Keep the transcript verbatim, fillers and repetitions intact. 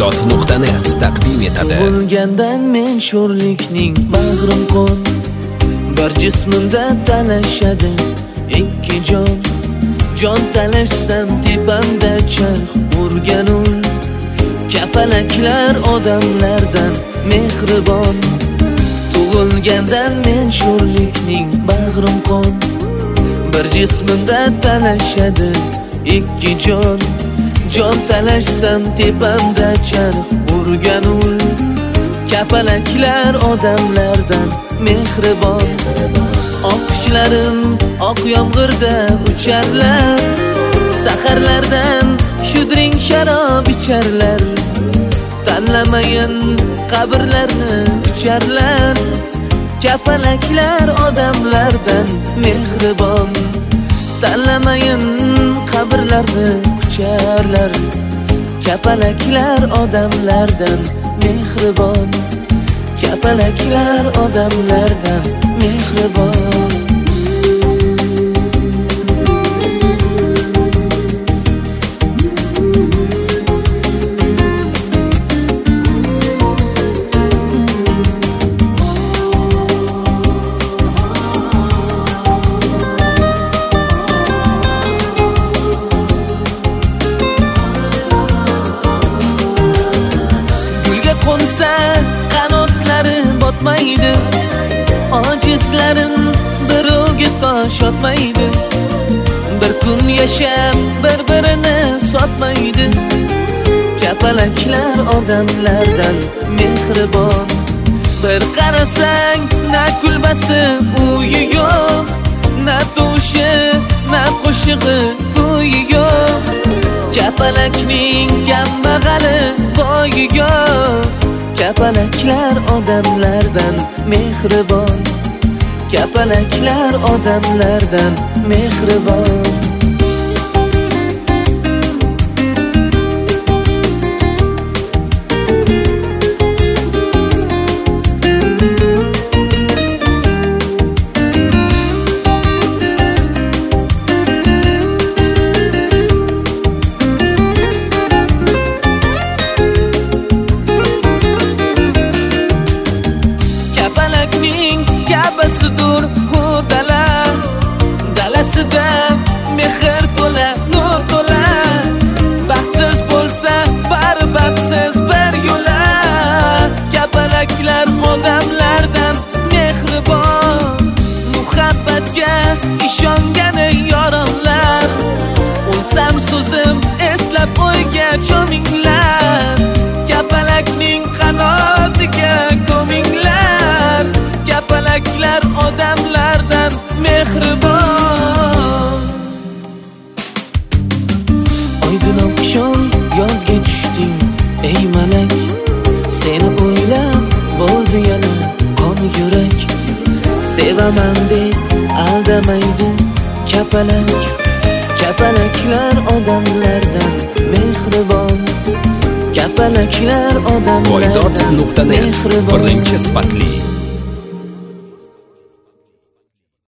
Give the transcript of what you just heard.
voydod nuqta net taqdim etadi. Tug'ilgandan men sho'rlikning bag'rim qon, bir jismimda talashadi ikki jon. Jon talashsam tepamda charx urganul, kapalaklar odamlardan mehribon. Tug'ilgandan men sho'rlikning bag'rim qon, bir jismimda talashadi ikki jon. Jon talashsam tepamda charx urganul, kapalaklar odamlardan mehribon. Oqishlarim oq yomg'irda ucharlar, saharlardan shudring sharob icharlar. Tanlamayin qabrlarni ucharlar, kapalaklar odamlardan mehribon. Tanlamayin qabrlarni ucharlar, kapalaklar odamlardan mehribon. Kapalaklar odamlardan mehribon. Gulga qo'nsa qanotlari botmaydi, ojizlarim birovga tosh otmaydi. Bir kun yashab bir-birini sotmaydi, kapalaklar odamlardan mehribon. Bir qarasang na kulbasi uyi yo'q, na to'shi na qo'shig'i to'yi yo'q. Kapalakning kambag'ali boyi yo'q, kapalaklar odamlardan mehribon. Kapalaklar odamlardan mehribon. Kapalakning kabasidur hurdala, dalasida mehr to'la, nur to'la. Baxtsiz bo'lsa bari baxtsiz bir yo'la, kapalaklar odamlardan mehribon. Muhabbatga ishongani yoronlar, o'lsam so'zim eslab o'yga cho'minglar. Kapalakning qanotiga ko'minglar, kapalaklar odamlardan mehribon. Oydin oqshom yodga tushding ey malak, seni o'ylab bo'ldi yana qon yurak. Sevaman deb aldamaydi kapalak, kapalaklar odamlardan mehribon. Kapalaklar odamlardan voydod nuqta net birinchi sifatli